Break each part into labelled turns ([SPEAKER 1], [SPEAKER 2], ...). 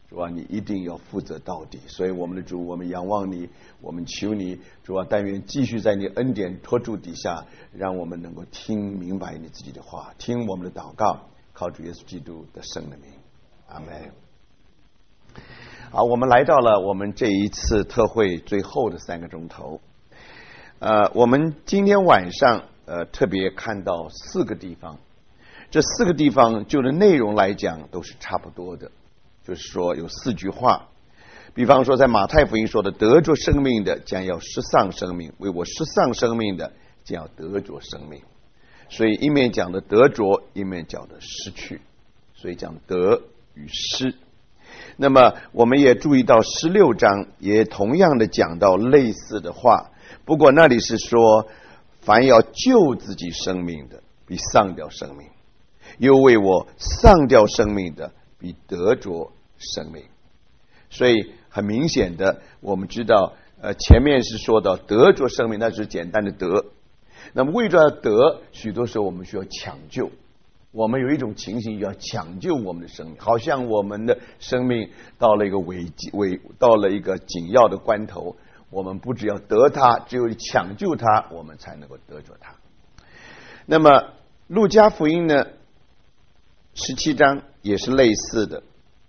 [SPEAKER 1] 主啊，你一定要负责到底。所以我们的主，我们仰望你，我们求你，主啊，但愿继续在你恩典托住底下，让我们能够听明白你自己的话，听我们的祷告，靠主耶稣基督的圣的名，阿门。好，我们来到了我们这一次特会最后的3个钟头。我们今天晚上特别看到4个地方，这4个地方就的内容来讲都是差不多的，就是说有4句话。比方说在马太福音说的，得着生命的将要失丧生命，为我失丧生命的将要得着生命。所以一面讲的得着，一面讲的失去，所以讲得与失。那么我们也注意到16章也同样的讲到类似的话，不过那里是说，凡要救自己生命的必丧掉生命，又为我丧掉生命的必得着生命。所以很明显的我们知道前面是说到得着生命，那是简单的得。那么为了得，许多时候我们需要抢救，我们有一种情形要抢救我们的生命，好像我们的生命到了一个到了一个紧要的关头，我们不只要得它，只有抢救它，我们才能够得着它。那么路加福音呢17章也是类似的，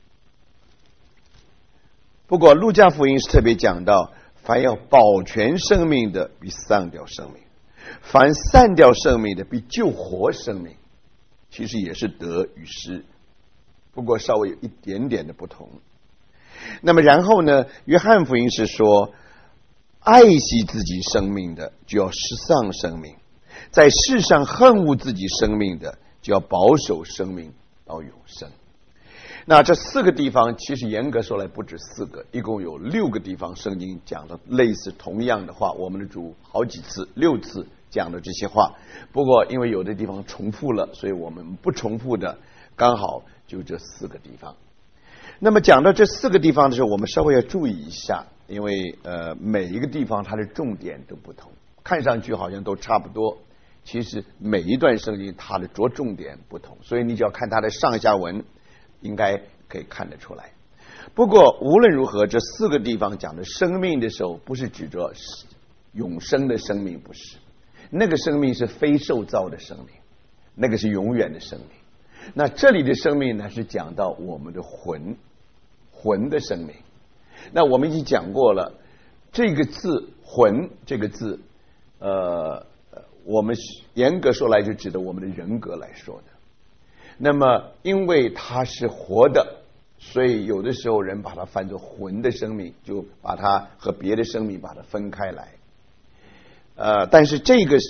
[SPEAKER 1] 不过路加福音是特别讲到，凡要保全生命的必丧掉生命，凡散掉生命的必救活生命。其实也是得与失，不过稍微有一点点的不同。那么然后呢，约翰福音是说，爱惜自己生命的就要失丧生命，在世上恨恶自己生命的就要保守生命到永生。那这4个地方其实严格说来不止4个，一共有6个地方圣经讲了类似同样的话，我们的主好几次6次讲的这些话。不过因为有的地方重复了，所以我们不重复的刚好就这4个地方。那么讲到这4个地方的时候，我们稍微要注意一下，因为每一个地方它的重点都不同，看上去好像都差不多，其实每一段圣经它的着重点不同，所以你只要看它的上下文应该可以看得出来。不过无论如何，这4个地方讲的生命的时候，不是指着永生的生命，不是，那个生命是非受造的生命，那个是永远的生命。那这里的生命呢，是讲到我们的魂的生命。那我们已经讲过了，这个字魂这个字我们严格说来就指的我们的人格来说的。那么因为它是活的，所以有的时候人把它翻作魂的生命，就把它和别的生命把它分开来。但是这个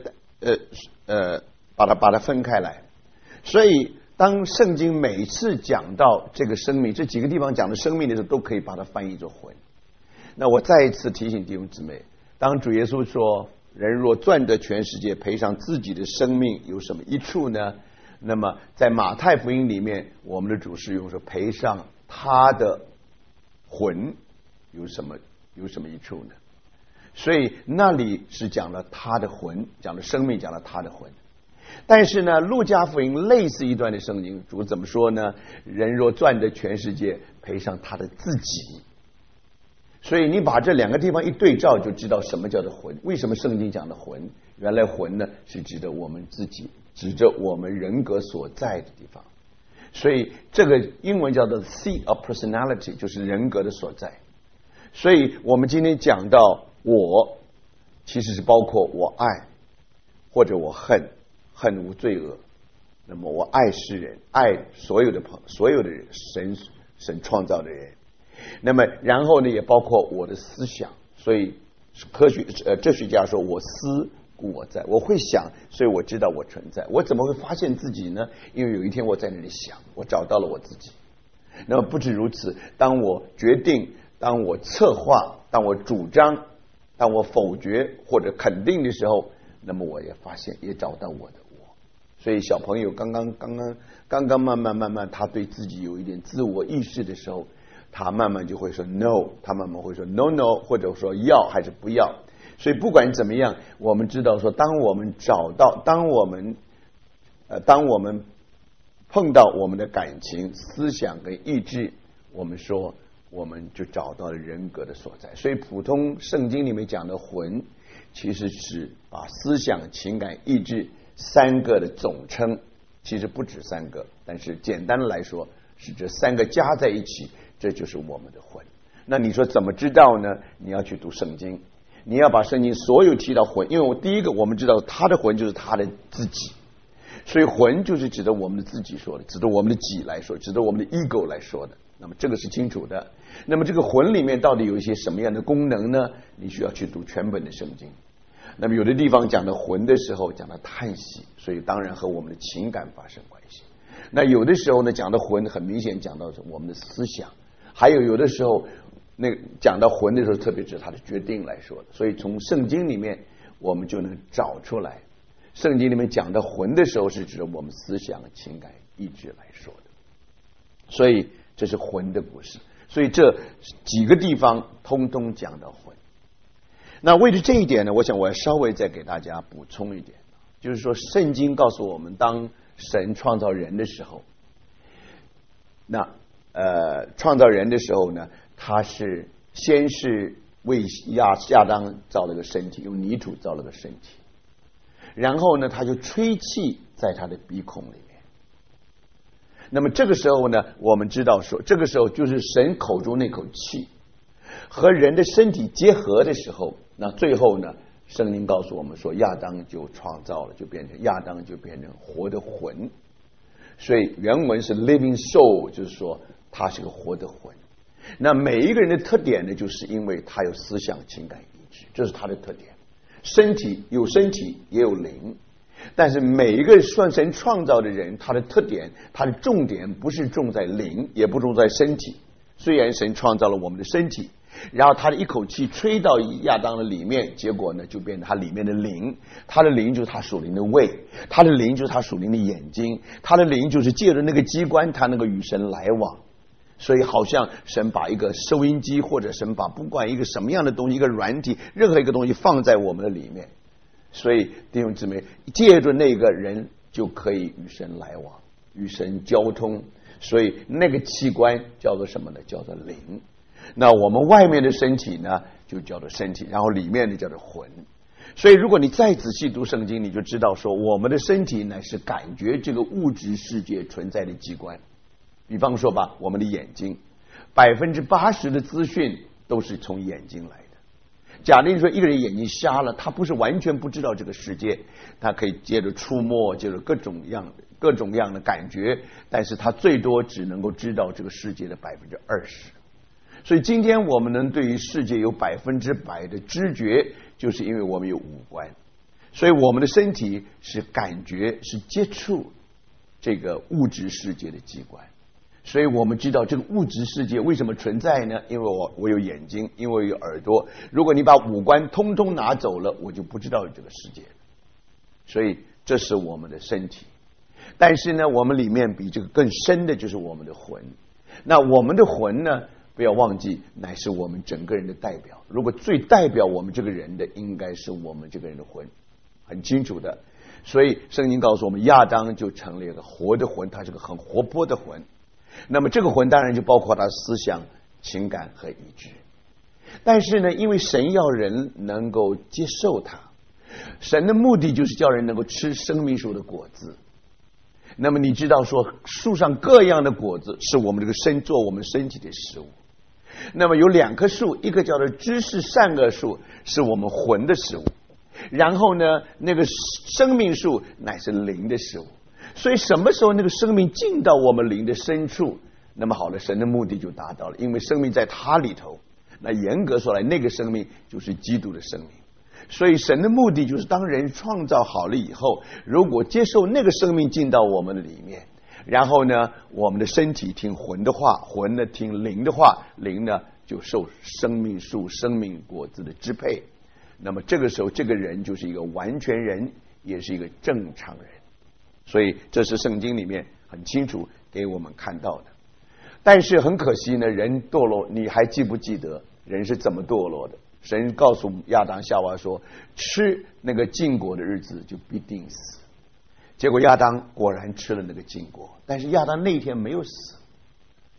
[SPEAKER 1] 把它分开来，所以当圣经每次讲到这个生命，这几个地方讲的生命的时候，都可以把它翻译作魂。那我再一次提醒弟兄姊妹，当主耶稣说人若赚得全世界，赔上自己的生命，有什么益处呢？那么在马太福音里面，我们的主是用说赔上他的魂，有什么益处呢？所以那里是讲了他的魂，讲了生命，讲了他的魂。但是呢，路加福音类似一段的圣经，主怎么说呢？人若赚得全世界，赔上他的自己。所以你把这2个地方一对照，就知道什么叫做魂。为什么圣经讲的魂？原来魂呢是指的我们自己，指着我们人格所在的地方。所以这个英文叫做 seat of personality， 就是人格的所在。所以我们今天讲到我，其实是包括我爱或者我恨无罪恶。那么我爱世人，爱所有的人，神创造的人。那么然后呢，也包括我的思想。所以哲学家说，我思故我在，我会想，所以我知道我存在。我怎么会发现自己呢？因为有一天我在那里想，我找到了我自己。那么不止如此，当我决定，当我策划，当我主张，当我否决或者肯定的时候，那么我也发现，也找到我的我。所以小朋友刚刚慢慢他对自己有一点自我意识的时候，他慢慢就会说 no， 他慢慢会说 no， 或者说要还是不要。所以不管怎么样，我们知道说，当我们碰到我们的感情、思想跟意志， 我们说我们就找到了人格的所在。所以普通圣经里面讲的魂，其实是把思想、情感、意志三个的总称，其实不止三个，但是简单的来说是这三个加在一起，这就是我们的魂。那你说怎么知道呢？你要去读圣经，你要把圣经所有提到魂，因为第一个我们知道他的魂就是他的自己，所以魂就是指的我们的自己说的，指的我们的己来说，指的我们的 ego 来说的。那么这个是清楚的。那么这个魂里面到底有一些什么样的功能呢？你需要去读全本的圣经。那么有的地方讲到魂的时候讲到叹息，所以当然和我们的情感发生关系。那有的时候呢讲到魂，很明显讲到我们的思想，还有的时候那讲到魂的时候特别指他的决定来说的。所以从圣经里面我们就能找出来，圣经里面讲到魂的时候是指我们思想、情感、意志来说的。所以这是魂的故事，所以这几个地方通通讲到魂。那为了这一点呢，我想我要稍微再给大家补充一点，就是说圣经告诉我们，当神创造人的时候，那创造人的时候呢，他是先是为亚当造了个身体，用泥土造了个身体，然后呢他就吹气在他的鼻孔里面。那么这个时候呢，我们知道说这个时候就是神口中那口气和人的身体结合的时候，那最后呢圣经告诉我们说亚当就创造了，亚当就变成活的魂。所以原文是 living soul， 就是说他是个活的魂。那每一个人的特点呢，就是因为他有思想、情感、意志，这是他的特点。身体有身体也有灵，但是每一个神创造的人，他的特点，他的重点不是重在灵，也不重在身体。虽然神创造了我们的身体，然后他的一口气吹到亚当的里面，结果呢就变成他里面的灵，他的灵就是他属灵的胃，他的灵就是他属灵的眼睛，他的灵就是借着那个机关，他能够与神来往。所以好像神把一个收音机，或者神把不管一个什么样的东西，一个软体，任何一个东西放在我们的里面，所以弟兄姊妹，借着那个人就可以与神来往，与神交通。所以那个器官叫做什么呢？叫做灵。那我们外面的身体呢就叫做身体，然后里面的叫做魂。所以如果你再仔细读圣经，你就知道说我们的身体乃是感觉这个物质世界存在的机关。比方说吧，我们的眼睛，80%的资讯都是从眼睛来的。假定说一个人眼睛瞎了，他不是完全不知道这个世界，他可以借着触摸，借着各种样的感觉，但是他最多只能够知道这个世界的20%。所以今天我们能对于世界有100%的知觉，就是因为我们有五官。所以我们的身体是感觉，是接触这个物质世界的机关。所以我们知道这个物质世界为什么存在呢？因为我有眼睛，因为我有耳朵。如果你把五官通通拿走了，我就不知道这个世界。所以这是我们的身体。但是呢，我们里面比这个更深的就是我们的魂。那我们的魂呢，不要忘记乃是我们整个人的代表。如果最代表我们这个人的，应该是我们这个人的魂，很清楚的。所以圣经告诉我们，亚当就成了一个活的魂，他是个很活泼的魂。那么这个魂当然就包括他思想、情感和意志。但是呢，因为神要人能够接受他，神的目的就是叫人能够吃生命树的果子。那么你知道说树上各样的果子是我们这个做我们身体的食物。那么有2棵树，一个叫做知识善恶树，是我们魂的食物。然后呢，那个生命树乃是灵的食物。所以什么时候那个生命进到我们灵的深处，那么好了，神的目的就达到了。因为生命在他里头，那严格说来，那个生命就是基督的生命。所以神的目的就是当人创造好了以后，如果接受那个生命进到我们的里面，然后呢我们的身体听魂的话，魂呢听灵的话，灵呢就受生命树生命果子的支配。那么这个时候这个人就是一个完全人，也是一个正常人。所以这是圣经里面很清楚给我们看到的。但是很可惜呢，人堕落，你还记不记得人是怎么堕落的？神告诉亚当夏娃说，吃那个禁果的日子就必定死。结果亚当果然吃了那个禁果，但是亚当那天没有死，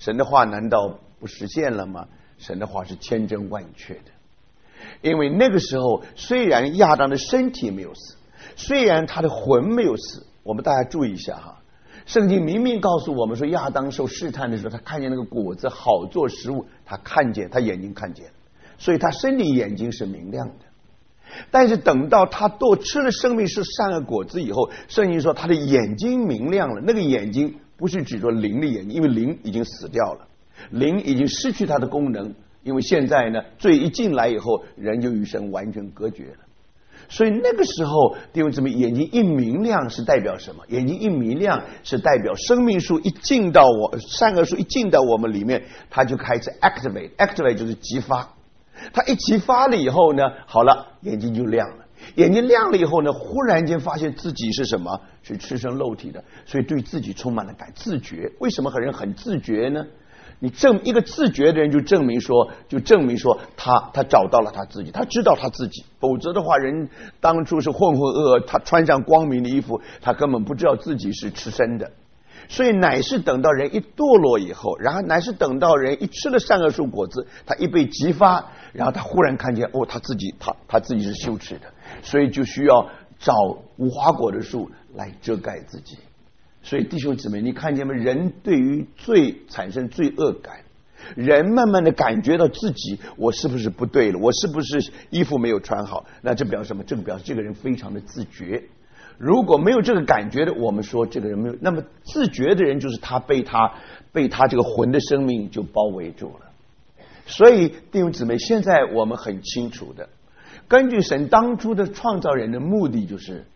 [SPEAKER 1] 神的话难道不实现了吗？神的话是千真万确的。因为那个时候虽然亚当的身体没有死，虽然他的魂没有死，我们大家注意一下哈，圣经明明告诉我们说，亚当受试探的时候，他看见那个果子好做食物，他看见，他眼睛看见，所以他身体眼睛是明亮的。但是等到他多吃了生命是善恶果子以后，圣经说他的眼睛明亮了。那个眼睛不是指着灵的眼睛，因为灵已经死掉了，灵已经失去它的功能，因为现在呢，罪一进来以后，人就与神完全隔绝了。所以那个时候弟兄姊妹，眼睛一明亮是代表什么？眼睛一明亮是代表生命树一进到善恶树一进到我们里面，它就开始 activate 就是激发。它一激发了以后呢，好了，眼睛就亮了。眼睛亮了以后呢，忽然间发现自己是什么？是赤身露体的，所以对自己充满了自觉。为什么人很自觉呢？你一个自觉的人就证明说他找到了他自己，他知道他自己。否则的话，人当初是浑浑噩噩，他穿上光明的衣服，他根本不知道自己是赤身的。所以乃是等到人一堕落以后，然后乃是等到人一吃了善恶树果子，他一被激发，然后他忽然看见他自己是羞耻的，所以就需要找无花果的树来遮盖自己。所以弟兄姊妹，你看见吗？人对于罪产生罪恶感，人慢慢的感觉到自己我是不是不对了，我是不是衣服没有穿好，那这表示什么？这个表示这个人非常的自觉。如果没有这个感觉的，我们说这个人没有。那么自觉的人就是他被他这个魂的生命就包围住了。所以弟兄姊妹，现在我们很清楚的，根据神当初的创造人的目的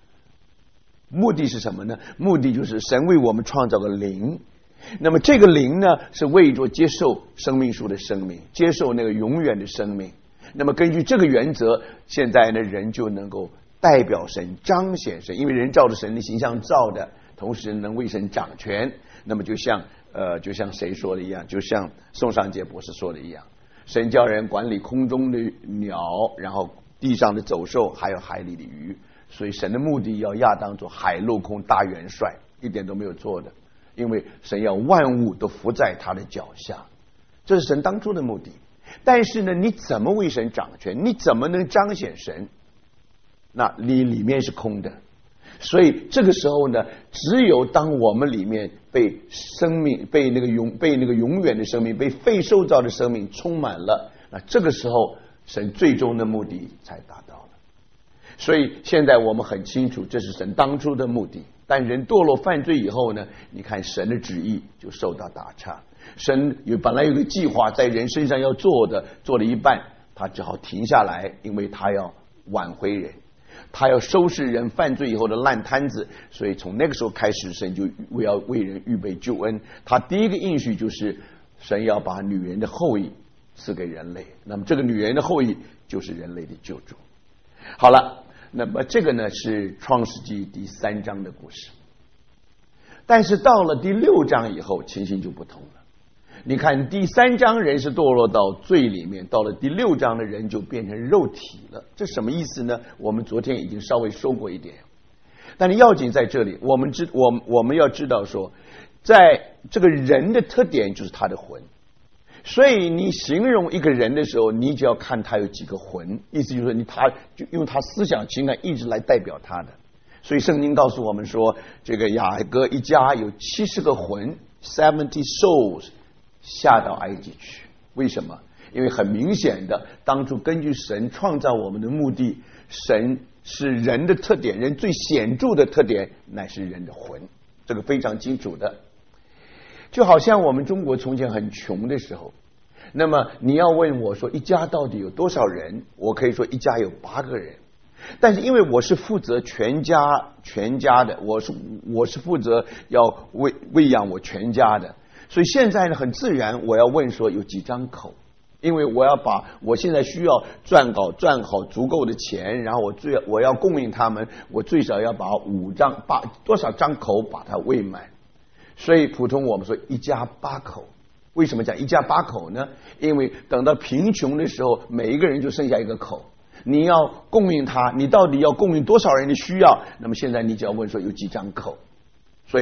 [SPEAKER 1] 是什么呢？目的就是神为我们创造个灵，那么这个灵呢，是为着接受生命树的生命，接受那个永远的生命。那么根据这个原则，现在呢，人就能够代表神，彰显神，因为人照着神的形象造的，同时能为神掌权。那么就像谁说的一样，就像宋尚杰博士说的一样，神叫人管理空中的鸟，然后地上的走兽，还有海里的鱼。所以神的目的要亚当做海陆空大元帅，一点都没有错的，因为神要万物都伏在他的脚下，这是神当初的目的。但是呢，你怎么为神掌权？你怎么能彰显神？那你里面是空的。所以这个时候呢，只有当我们里面被生命、被那个永远的生命、被被受造的生命充满了，那这个时候神最终的目的才达到了。所以现在我们很清楚，这是神当初的目的。但人堕落犯罪以后呢，你看神的旨意就受到打岔。神本来有个计划在人身上要做的，做了一半，他只好停下来，因为他要挽回人，他要收拾人犯罪以后的烂摊子。所以从那个时候开始，神就要为人预备救恩。他第一个应许就是神要把女人的后裔赐给人类，那么这个女人的后裔就是人类的救主。好了，那么这个呢是创世纪第3章的故事。但是到了第6章以后，情形就不同了。你看第3章人是堕落到罪里面，到了第6章的人就变成肉体了。这什么意思呢？我们昨天已经稍微说过一点。但是要紧在这里，我们要知道说，在这个人的特点就是他的魂。所以你形容一个人的时候，你只要看他有几个魂，意思就是他就用他思想情感一直来代表他的。所以圣经告诉我们说，这个雅各一家有70个魂 70 souls 下到埃及去。为什么？因为很明显的，当初根据神创造我们的目的，神是人的特点，人最显著的特点乃是人的魂，这个非常清楚的。就好像我们中国从前很穷的时候，那么你要问我说一家到底有多少人，我可以说一家有8个人。但是因为我是负责全家的，我是负责要喂养我全家的，所以现在呢很自然我要问说有几张口，因为我现在需要赚好足够的钱，然后我要供应他们，我最少要把多少张口把它喂满。所以普通我们说一家8口。为什么讲一家8口呢？因为等到贫穷的时候，每一个人就剩下一个口，你要供应他，你到底要供应多少人的需要？那么现在你只要问说有几张口。所以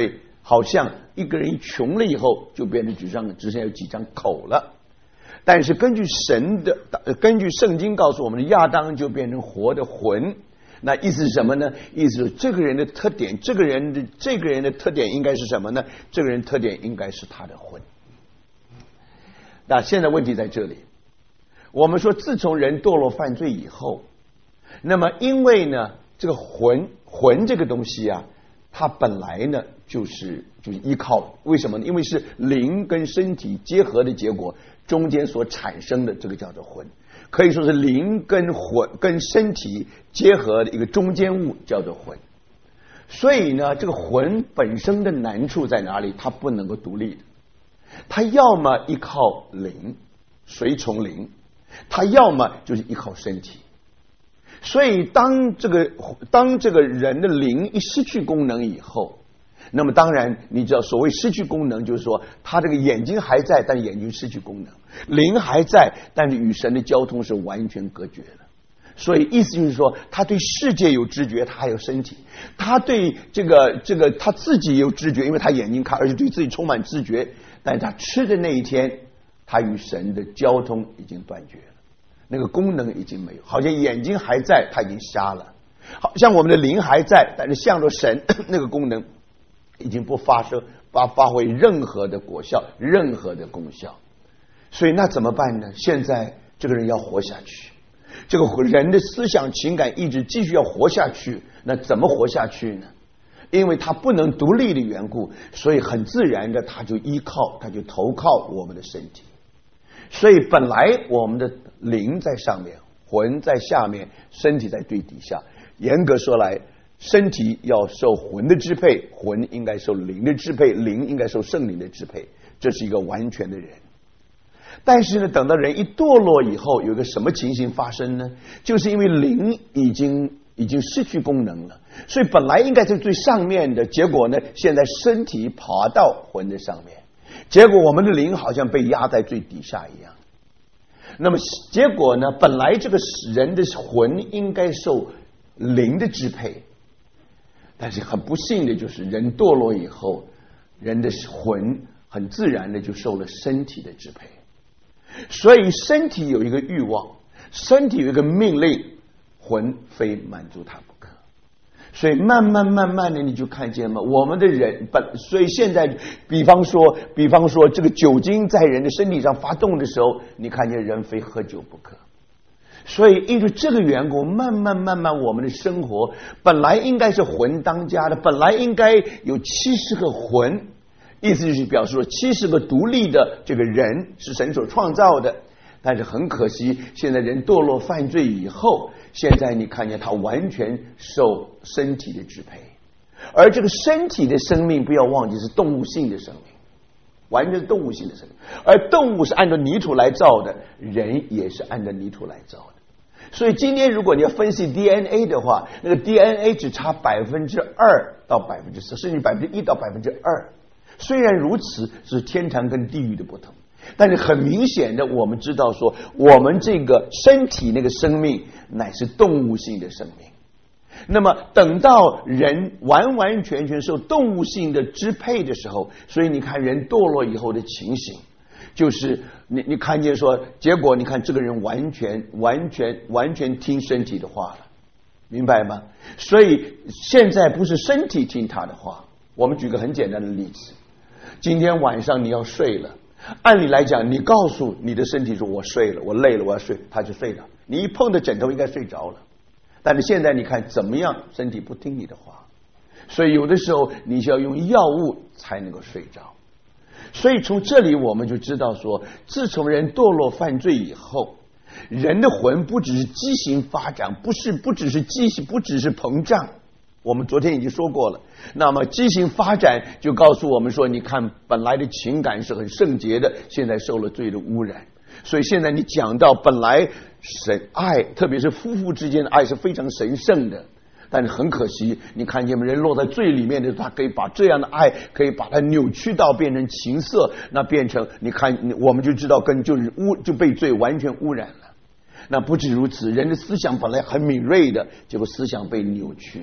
[SPEAKER 1] 好像一个人穷了以后，就变成只剩下有几张口了。但是根据圣经告诉我们的，亚当就变成活的魂。那意思是什么呢？意思是这个人的特点，这个人的特点应该是什么呢？这个人特点应该是他的魂。那现在问题在这里，我们说自从人堕落犯罪以后，那么因为呢，这个魂这个东西啊，它本来呢就是依靠，为什么呢？因为是灵跟身体结合的结果，中间所产生的，这个叫做魂。可以说是灵跟身体结合的一个中间物，叫做魂。所以呢，这个魂本身的难处在哪里？它不能够独立的，它要么依靠灵，随从灵，它要么就是依靠身体。所以当这个人的灵一失去功能以后，那么当然你知道，所谓失去功能，就是说他这个眼睛还在，但眼睛失去功能；灵还在，但是与神的交通是完全隔绝的。所以意思就是说，他对世界有知觉，他还有身体；他对这个他自己有知觉，因为他眼睛看，而且对自己充满知觉。但是他吃的那一天，他与神的交通已经断绝了，那个功能已经没有，好像眼睛还在，他已经瞎了；好像我们的灵还在，但是向着神那个功能已经不发挥任何的果效，任何的功效。所以那怎么办呢？现在这个人要活下去，这个人的思想情感意志继续要活下去，那怎么活下去呢？因为他不能独立的缘故，所以很自然的他就投靠我们的身体。所以本来我们的灵在上面，魂在下面，身体在最底下。严格说来，身体要受魂的支配，魂应该受灵的支配，灵应该受圣灵的支配，这是一个完全的人。但是呢，等到人一堕落以后，有个什么情形发生呢？就是因为灵已经失去功能了，所以本来应该在最上面的，结果呢，现在身体爬到魂的上面，结果我们的灵好像被压在最底下一样。那么结果呢，本来这个人的魂应该受灵的支配，但是很不幸的就是人堕落以后，人的魂很自然的就受了身体的支配。所以身体有一个欲望，身体有一个命令，魂非满足它不可。所以慢慢的你就看见吗？我们的人所以现在比方说这个酒精在人的身体上发动的时候，你看见人非喝酒不可。所以因为这个缘故，慢慢我们的生活本来应该是魂当家的，本来应该有70个魂，意思就是表示说70个独立的这个人是神所创造的。但是很可惜，现在人堕落犯罪以后，现在你看见他完全受身体的支配，而这个身体的生命不要忘记是动物性的生命，完全是动物性的生命。而动物是按照泥土来造的，人也是按照泥土来造的。所以今天如果你要分析 DNA 的话，那个 DNA 只差2%到4%，甚至1%到2%。虽然如此，是天堂跟地狱的不同。但是很明显的，我们知道说，我们这个身体那个生命乃是动物性的生命。那么等到人完全受动物性的支配的时候，所以你看人堕落以后的情形，就是你看见说，结果你看这个人完全听身体的话了，明白吗？所以现在不是身体听他的话。我们举个很简单的例子，今天晚上你要睡了，按理来讲，你告诉你的身体说我睡了，我累了，我要睡，他就睡了。你一碰着枕头应该睡着了。但是现在你看怎么样，身体不听你的话，所以有的时候你就要用药物才能够睡着。所以从这里我们就知道说，自从人堕落犯罪以后，人的魂不只是畸形发展，不只是畸形，不只是膨胀。我们昨天已经说过了，那么畸形发展就告诉我们说，你看本来的情感是很圣洁的，现在受了罪的污染。所以现在你讲到本来神爱，特别是夫妇之间的爱是非常神圣的，但是很可惜，你看见人落在罪里面的，他可以把这样的爱可以把它扭曲到变成情色，那变成你看我们就知道就被罪完全污染了。那不止如此，人的思想本来很敏锐的，结果思想被扭曲了。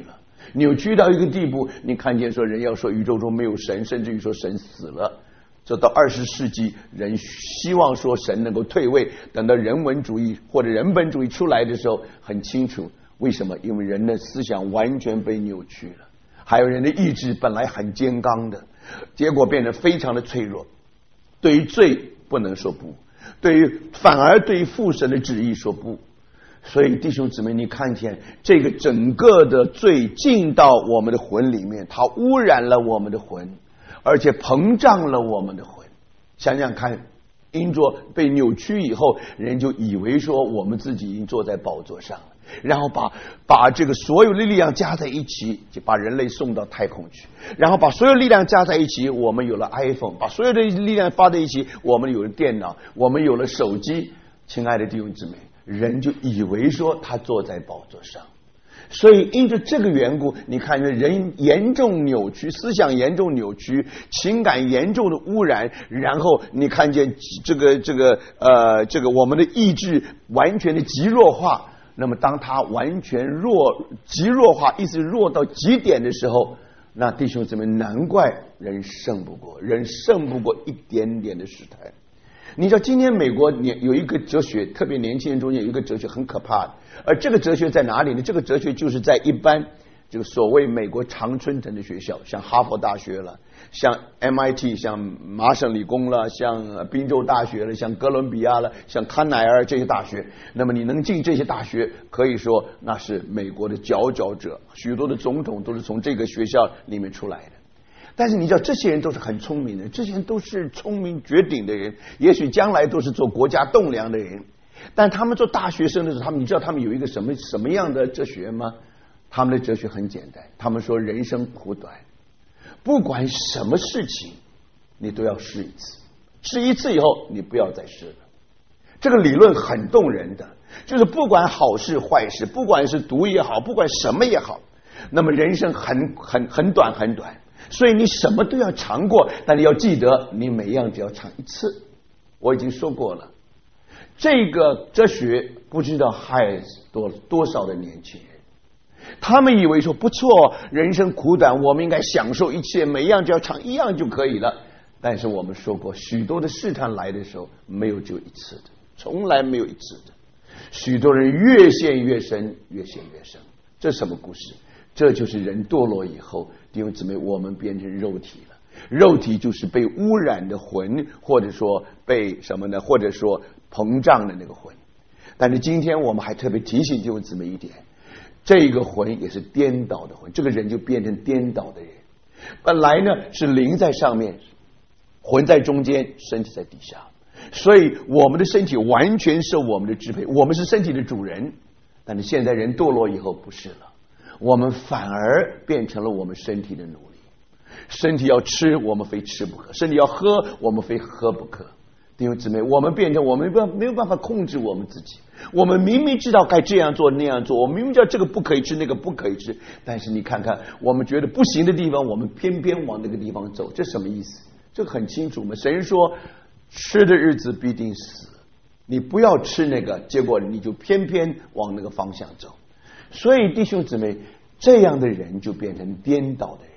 [SPEAKER 1] 扭曲到一个地步，你看见说人要说宇宙中没有神，甚至于说神死了。这到20世纪，人希望说神能够退位，等到人文主义或者人本主义出来的时候，很清楚为什么？因为人的思想完全被扭曲了，还有人的意志本来很坚刚的，结果变得非常的脆弱。对于罪不能说不，反而对于父神的旨意说不。所以弟兄姊妹，你看见这个整个的罪进到我们的魂里面，它污染了我们的魂，而且膨胀了我们的魂。想想看，因着被扭曲以后，人就以为说我们自己已经坐在宝座上了，然后把这个所有的力量加在一起，就把人类送到太空去，然后把所有力量加在一起，我们有了 iPhone， 把所有的力量发在一起，我们有了电脑，我们有了手机。亲爱的弟兄姊妹，人就以为说他坐在宝座上。所以因着这个缘故，你看人严重扭曲，思想严重扭曲，情感严重的污染，然后你看见这个我们的意志完全的极弱化。那么当它完全极弱化，意思弱到极点的时候，那弟兄姊妹，难怪人胜不过一点点的试探。你知道今天美国有一个哲学，特别年轻人中间有一个哲学很可怕的，而这个哲学在哪里呢？这个哲学就是在一般这个所谓美国常春藤的学校，像哈佛大学了，像 MIT， 像麻省理工了，像宾州大学了，像哥伦比亚了，像康奈尔这些大学。那么你能进这些大学，可以说那是美国的佼佼者，许多的总统都是从这个学校里面出来的。但是你知道，这些人都是很聪明的，这些人都是聪明绝顶的人，也许将来都是做国家栋梁的人。但他们做大学生的时候，你知道他们有一个什么样的哲学吗？他们的哲学很简单，他们说人生苦短，不管什么事情你都要试一次，试一次以后你不要再试了。这个理论很动人的，就是不管好事坏事，不管是毒也好，不管什么也好，那么人生很短很短，所以你什么都要尝过，但你要记得你每样只要尝一次。我已经说过了，这个哲学不知道害多少的年轻人，他们以为说不错，人生苦短，我们应该享受一切，每样只要尝一样就可以了。但是我们说过，许多的试探来的时候，没有只有一次的，从来没有一次的。许多人越陷越深，越陷越深。这是什么故事？这就是人堕落以后，弟兄姊妹，我们变成肉体了。肉体就是被污染的魂，或者说被什么呢？或者说膨胀的那个魂。但是今天我们还特别提醒弟兄姊妹一点，这个魂也是颠倒的魂，这个人就变成颠倒的人。本来呢是灵在上面，魂在中间，身体在底下，所以我们的身体完全受我们的支配，我们是身体的主人。但是现在人堕落以后不是了，我们反而变成了我们身体的奴隶。身体要吃，我们非吃不可；身体要喝，我们非喝不可。弟兄姊妹，我们变成我们没有办法控制我们自己。我们明明知道该这样做那样做，我们明明知道这个不可以吃那个不可以吃，但是你看看我们觉得不行的地方，我们偏偏往那个地方走，这什么意思？这很清楚嘛。神说吃的日子必定死，你不要吃那个，结果你就偏偏往那个方向走。所以弟兄姊妹，这样的人就变成颠倒的人。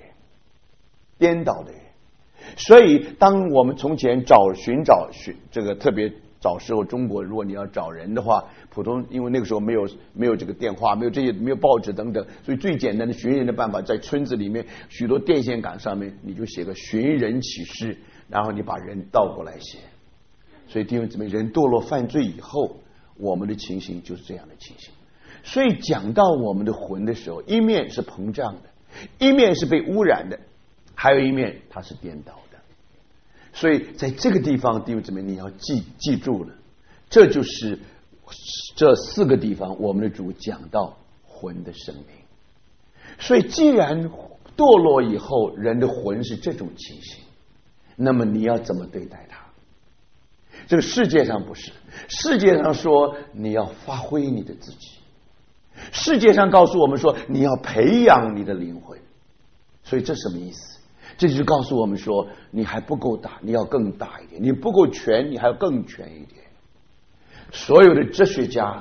[SPEAKER 1] 所以当我们从前寻找这个，特别早时候中国，如果你要找人的话，普通因为那个时候没有这个电话，没有这些，没有报纸等等，所以最简单的寻人的办法，在村子里面许多电线杆上面你就写个寻人启事，然后你把人倒过来写。所以弟兄姊妹，人堕落犯罪以后，我们的情形就是这样的情形。所以讲到我们的魂的时候，一面是膨胀的，一面是被污染的，还有一面它是颠倒的。所以在这个地方，弟兄姊妹，你要记住了，这就是这4个地方我们的主讲到魂的生命。所以既然堕落以后人的魂是这种情形，那么你要怎么对待它？这个世界上不是，世界上说你要发挥你的自己，世界上告诉我们说你要培养你的灵魂。所以这什么意思？这就是告诉我们说你还不够大，你要更大一点；你不够全，你还要更全一点。所有的哲学家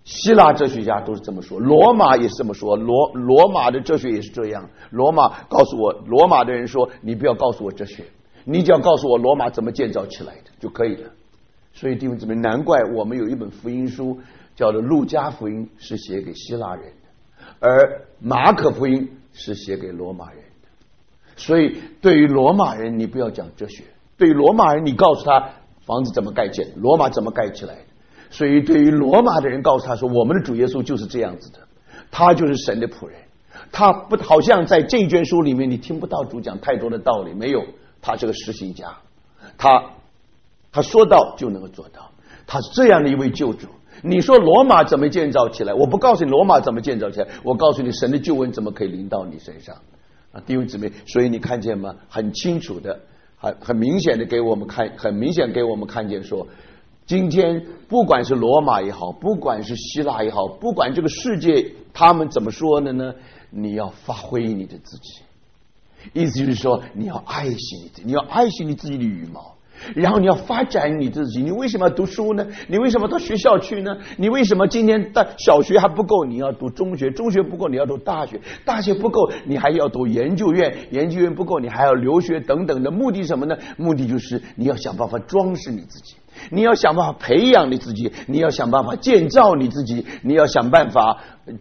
[SPEAKER 1] 希腊哲学家都是这么说，罗马也是这么说，罗马的哲学也是这样。罗马的人说，你不要告诉我哲学，你只要告诉我罗马怎么建造起来的就可以了。所以弟兄姊妹，难怪我们有一本福音书叫做《路加福音》，是写给希腊人的，而马可福音是写给罗马人的。所以对于罗马人，你不要讲哲学；对于罗马人，你告诉他房子怎么盖起来，罗马怎么盖起来的。所以对于罗马的人，告诉他说，我们的主耶稣就是这样子的，他就是神的仆人。他不好像在这卷书里面你听不到主讲太多的道理，没有，他是个实行家，他说到就能够做到，他是这样的一位救主。你说罗马怎么建造起来？我不告诉你罗马怎么建造起来，我告诉你神的救恩怎么可以临到你身上啊，弟兄姊妹。所以你看见吗？很清楚的，很明显的给我们看，很明显给我们看见说，今天不管是罗马也好，不管是希腊也好，不管这个世界他们怎么说的呢，你要发挥你的自己。意思就是说，你要爱惜你自己，你要爱惜你自己的羽毛，然后你要发展你自己。你为什么要读书呢？你为什么到学校去呢？你为什么今天到小学还不够，你要读中学，中学不够你要读大学，大学不够你还要读研究院，研究院不够你还要留学等等的。目的什么呢？目的就是你要想办法装饰你自己，你要想办法培养你自己，你要想办法建造你自己，你要想办法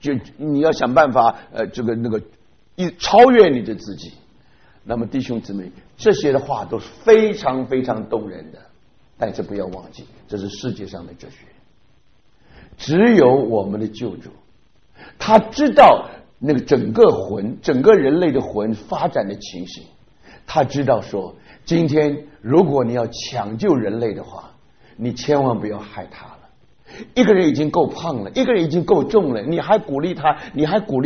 [SPEAKER 1] 超越你的自己。那么弟兄姊妹，这些的话都是非常非常动人的，但是不要忘记，这是世界上的哲学。只有我们的救主，他知道那个整个人类的魂发展的情形，他知道说，今天如果你要抢救人类的话，你千万不要害他了。一个人已经够胖了，一个人已经够重了，你还鼓励他，你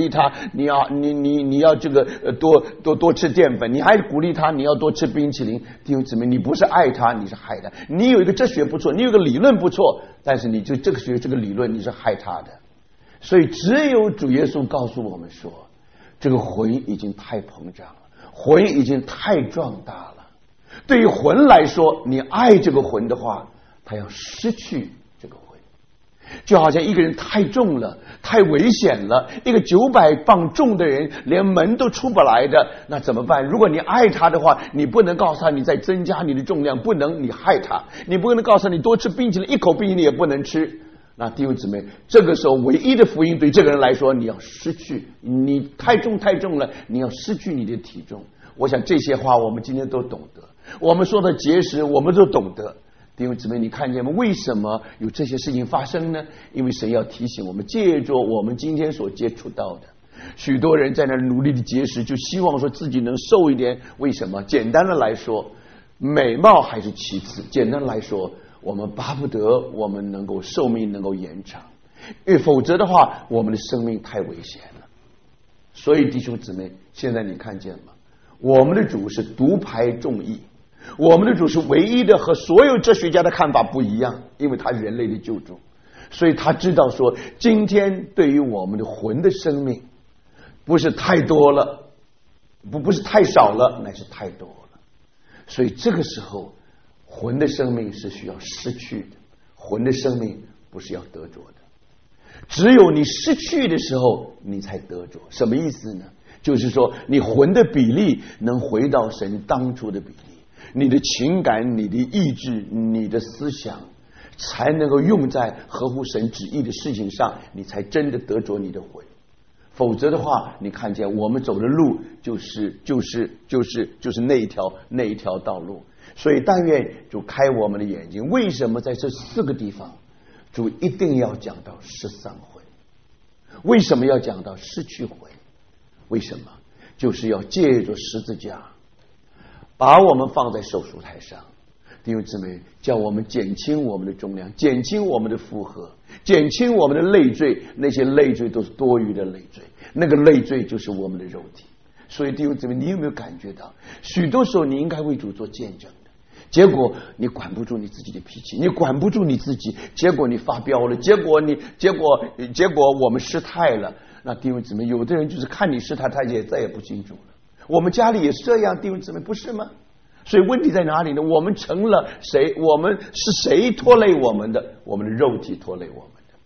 [SPEAKER 1] 要这个多吃淀粉，你还鼓励他，你要多吃冰淇淋。弟兄姊妹，你不是爱他，你是害他。你有一个哲学不错，你有个理论不错，但是你就这个理论你是害他的。所以只有主耶稣告诉我们说，这个魂已经太膨胀了，魂已经太壮大了。对于魂来说，你爱这个魂的话，他要失去这个魂。就好像一个人太重了，太危险了，一个900磅重的人连门都出不来的，那怎么办？如果你爱他的话，你不能告诉他你在增加你的重量，不能，你害他。你不能告诉他你多吃冰淇淋，一口冰淇淋也不能吃。那弟兄姊妹，这个时候唯一的福音对这个人来说，你要失去，你太重了，你要失去你的体重。我想这些话我们今天都懂得，我们说的节食我们都懂得。弟兄姊妹，你看见吗？为什么有这些事情发生呢？因为神要提醒我们，借着我们今天所接触到的，许多人在那努力的节食，就希望说自己能瘦一点。为什么？简单的来说，美貌还是其次。简单来说，我们巴不得我们能够寿命能够延长，因为否则的话，我们的生命太危险了。所以弟兄姊妹，现在你看见吗？我们的主是独排众议。我们的主是唯一的，和所有哲学家的看法不一样，因为他是人类的救主，所以他知道说，今天对于我们的魂的生命，不是太多了，不是太少了，乃是太多了。所以这个时候，魂的生命是需要失去的，魂的生命不是要得着的。只有你失去的时候，你才得着。什么意思呢？就是说，你魂的比例能回到神当初的比例。你的情感、你的意志、你的思想才能够用在合乎神旨意的事情上，你才真的得着你的魂。否则的话，你看见我们走的路就是那一条道路。所以但愿主开我们的眼睛。为什么在这4个地方主一定要讲到13魂？为什么要讲到失去魂？为什么？就是要借着十字架把我们放在手术台上，弟兄姊妹，叫我们减轻我们的重量，减轻我们的负荷，减轻我们的累赘。那些累赘都是多余的累赘，那个累赘就是我们的肉体。所以弟兄姊妹，你有没有感觉到，许多时候你应该为主做见证的，结果你管不住你自己的脾气，你管不住你自己，结果你发飙了，结果我们失态了。那弟兄姊妹，有的人就是看你失态，他也再也不信主了。我们家里也是这样，弟兄姊妹，不是吗？所以问题在哪里呢？我们成了谁？我们是谁拖累我们的？我们的肉体拖累我们的。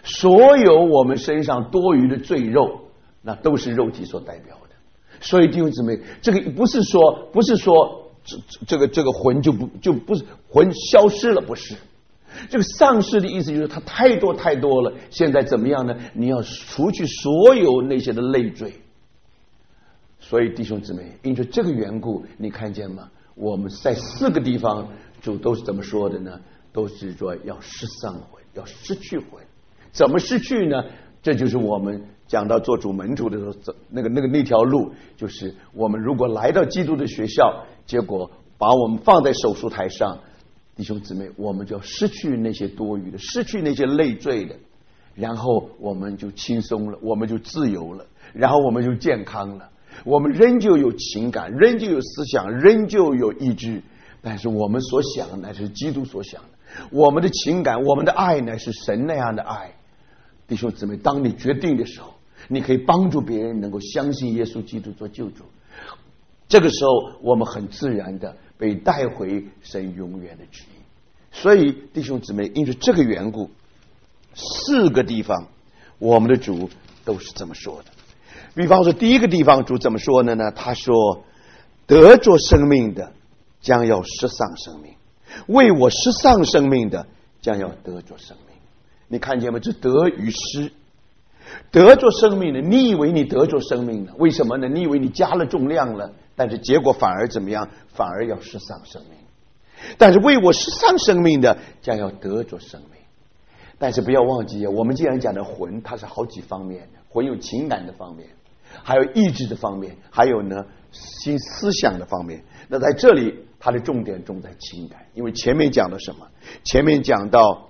[SPEAKER 1] 所有我们身上多余的赘肉，那都是肉体所代表的。所以弟兄姊妹，这个不是说这个魂就不是魂消失了，不是。这个丧失的意思就是它太多了，现在怎么样呢？你要除去所有那些的累赘。所以弟兄姊妹，因着这个缘故，你看见吗？我们在4个地方主都是怎么说的呢？都是说要失丧魂，要失去魂。怎么失去呢？这就是我们讲到做主门徒的时候，那条路，就是我们如果来到基督的学校，结果把我们放在手术台上，弟兄姊妹，我们就要失去那些多余的，失去那些累赘的，然后我们就轻松了，我们就自由了，然后我们就健康了。我们仍旧有情感，仍旧有思想，仍旧有意志，但是我们所想乃是基督所想的，我们的情感，我们的爱乃是神那样的爱。弟兄姊妹，当你决定的时候，你可以帮助别人能够相信耶稣基督做救主，这个时候我们很自然的被带回神永远的旨意。所以弟兄姊妹，因着这个缘故，4个地方我们的主都是这么说的。比方说第一个地方主怎么说呢？他说得着生命的将要失丧生命，为我失丧生命的将要得着生命。你看见吗？这得与失。得着生命的，你以为你得着生命了，为什么呢？你以为你加了重量了，但是结果反而怎么样？反而要失丧生命。但是为我失丧生命的将要得着生命。但是不要忘记，我们既然讲的魂，它是好几方面的，魂有情感的方面，还有意志的方面，还有呢新思想的方面。那在这里它的重点重在情感，因为前面讲了什么？前面讲到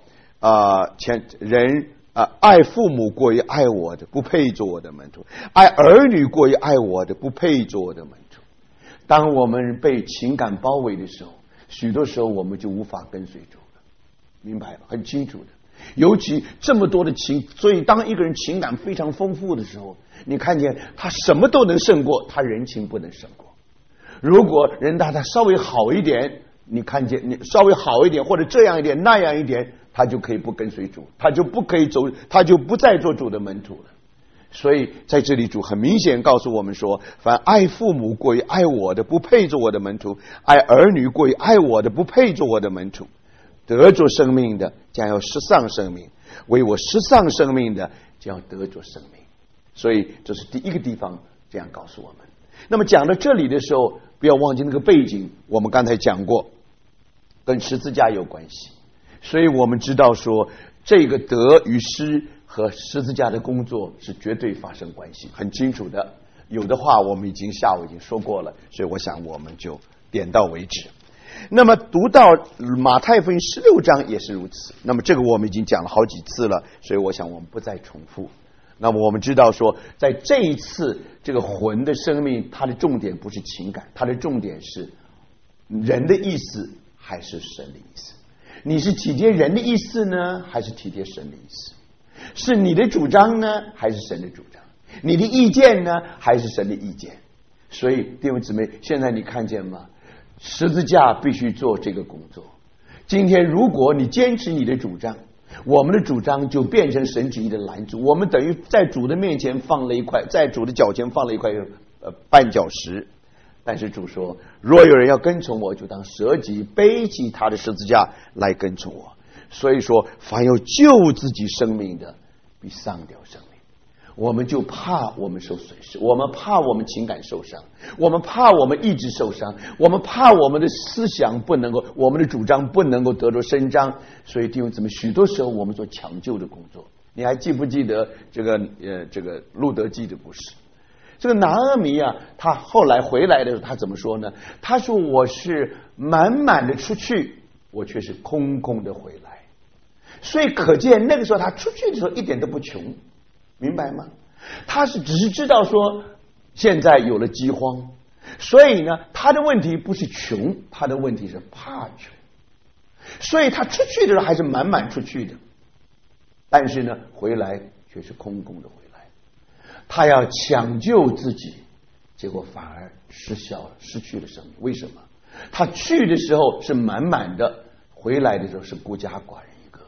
[SPEAKER 1] 爱父母过于爱我的，不配做我的门徒；爱儿女过于爱我的，不配做我的门徒。当我们被情感包围的时候，许多时候我们就无法跟随主了，明白了？很清楚的。尤其这么多的所以当一个人情感非常丰富的时候，你看见他什么都能胜过，他人情不能胜过。如果人他稍微好一点，你看见你稍微好一点，或者这样一点那样一点，他就可以不跟随主，他就不可以走，他就不再做主的门徒了。所以在这里主很明显告诉我们说，凡爱父母过于爱我的，不配做我的门徒；爱儿女过于爱我的，不配做我的门徒。得着生命的将要失丧生命，为我失丧生命的将要得着生命。所以这是第一个地方这样告诉我们。那么讲到这里的时候，不要忘记那个背景，我们刚才讲过，跟十字架有关系。所以我们知道说，这个得与失和十字架的工作是绝对发生关系，很清楚的。有的话我们下午已经说过了，所以我想我们就点到为止。那么读到马太福音16章也是如此，那么这个我们已经讲了好几次了，所以我想我们不再重复。那么我们知道说，在这一次这个魂的生命，它的重点不是情感，它的重点是人的意思还是神的意思。你是体贴人的意思呢，还是体贴神的意思？是你的主张呢，还是神的主张？你的意见呢，还是神的意见？所以弟兄姊妹，现在你看见吗？十字架必须做这个工作。今天如果你坚持你的主张，我们的主张就变成神旨意的拦阻，我们等于在主的面前放了一块，在主的脚前放了一块绊脚石。但是主说，若有人要跟从我，就当舍己背起他的十字架来跟从我。所以说，凡有救自己生命的，必丧掉生命。我们就怕我们受损失，我们怕我们情感受伤，我们怕我们意志受伤，我们怕我们的思想不能够，我们的主张不能够得着伸张。所以弟兄姊妹，许多时候我们做抢救的工作。你还记不记得这个路德记的故事？这个拿俄米啊，他后来回来的时候，他怎么说呢？他说：“我是满满的出去，我却是空空的回来。”所以可见那个时候他出去的时候一点都不穷。明白吗？他只是知道说现在有了饥荒，所以呢他的问题不是穷，他的问题是怕穷。所以他出去的时候还是满满出去的，但是呢回来却是空空的回来。他要抢救自己，结果反而失效了，失去了生命。为什么？他去的时候是满满的，回来的时候是孤家寡人一个。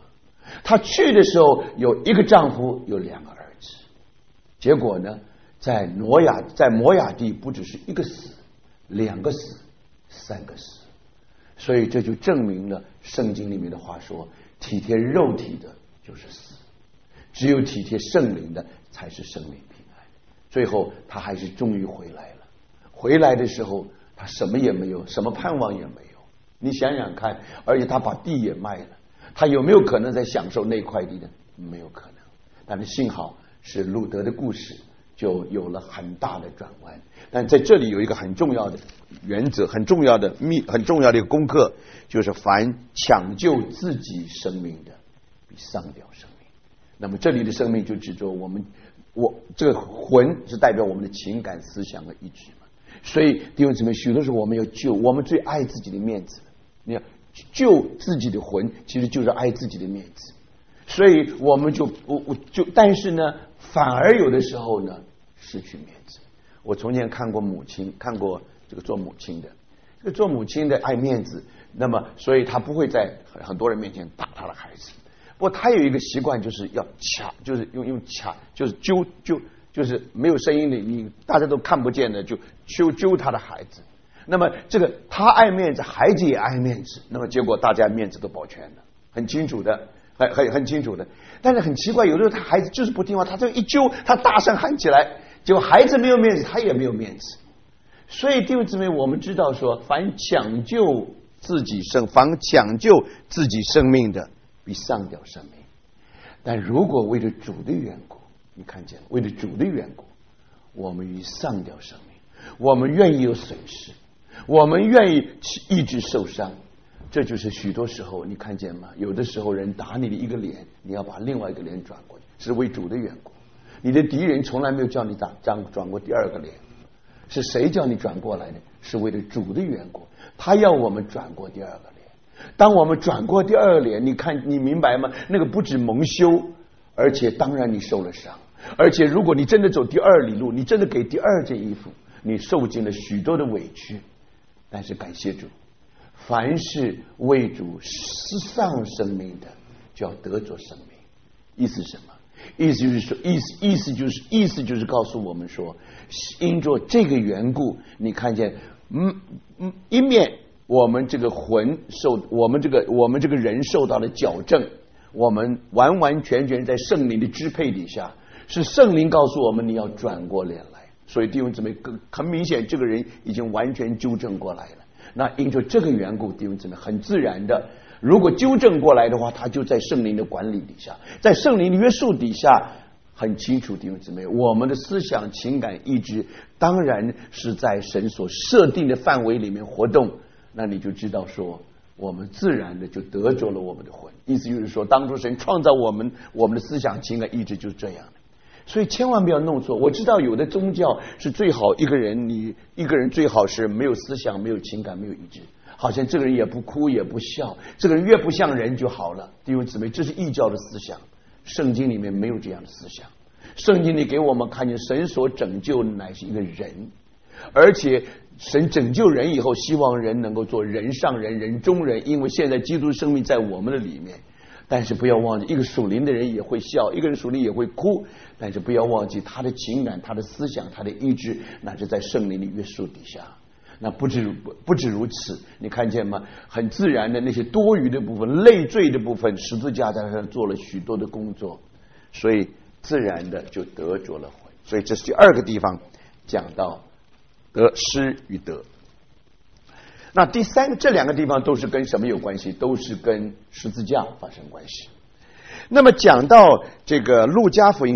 [SPEAKER 1] 她去的时候有一个丈夫，有2个儿子。结果呢，在摩亚地不只是1个死，2个死，3个死。所以这就证明了圣经里面的话说，体贴肉体的就是死，只有体贴圣灵的才是生命平安。最后他还是终于回来了。回来的时候他什么也没有，什么盼望也没有。你想想看，而且他把地也卖了，他有没有可能再享受那块地呢？没有可能。但是幸好是路德的故事就有了很大的转弯。但在这里有一个很重要的原则，很重要的一个功课，就是凡抢救自己生命的，比丧掉生命。那么这里的生命就指着这个魂是代表我们的情感、思想和意志嘛。所以弟兄姊妹，许多时候我们要救，我们最爱自己的面子，你要救自己的魂，其实就是爱自己的面子。所以我们但是呢，反而有的时候呢，失去面子。我从前看过这个做母亲的，这个做母亲的爱面子，那么所以他不会在很多人面前打他的孩子。不过他有一个习惯，就是要掐，就是用掐，就是就是没有声音的，你大家都看不见的，就揪他的孩子。那么这个他爱面子，孩子也爱面子，那么结果大家面子都保全了，很清楚的，很清楚的。但是很奇怪，有的时候他孩子就是不听话，他这一揪，他大声喊起来，结果孩子没有面子，他也没有面子。所以弟兄姊妹，我们知道说，凡抢救自己生命的，比丧掉生命。但如果为了主的缘故，你看见了，为了主的缘故，我们与丧掉生命，我们愿意有损失，我们愿意意志受伤。这就是许多时候你看见吗？有的时候人打你的一个脸，你要把另外一个脸转过去，是为主的缘故。你的敌人从来没有叫你转过第二个脸，是谁叫你转过来的？是为了主的缘故，他要我们转过第二个脸。当我们转过第二个脸，你明白吗？那个不止蒙羞，而且当然你受了伤，而且如果你真的走第二里路，你真的给第二件衣服，你受尽了许多的委屈。但是感谢主，凡是为主失丧生命的，就要得着生命。意思是什么？意思就是告诉我们说，因着这个缘故，你看见一面我们这个我们这个人受到了矫正，我们完完全全在圣灵的支配底下，是圣灵告诉我们你要转过脸来。所以弟兄姊妹，很明显这个人已经完全纠正过来了。那因着这个缘故，弟兄姊妹，很自然的，如果纠正过来的话，他就在圣灵的管理底下，在圣灵的约束底下，很清楚弟兄姊妹，我们的思想、情感、意志当然是在神所设定的范围里面活动。那你就知道说，我们自然的就得着了我们的魂。意思就是说，当初神创造我们的思想、情感、意志就是这样的。所以千万不要弄错。我知道有的宗教是最好一个人最好是没有思想、没有情感、没有意志，好像这个人也不哭也不笑，这个人越不像人就好了。弟兄姊妹，这是异教的思想，圣经里面没有这样的思想。圣经里给我们看见神所拯救乃是一个人，而且神拯救人以后，希望人能够做人上人、人中人，因为现在基督生命在我们的里面。但是不要忘记，一个属灵的人也会笑，一个人属灵也会哭，但是不要忘记他的情感、他的思想、他的意志，那是在圣灵的约束底下。那不止如此，你看见吗？很自然的那些多余的部分、累赘的部分，十字架在上做了许多的工作，所以自然的就得着了魂。所以这是第二个地方讲到得失与得。那第三个，这两个地方都是跟什么有关系？都是跟十字架发生关系。那么讲到这个路加福音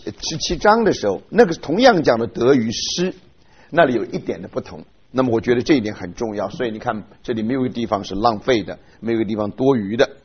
[SPEAKER 1] 17章的时候，那个同样讲的得与失，那里有一点的不同。那么我觉得这一点很重要，所以你看这里没有一个地方是浪费的，没有一个地方多余的。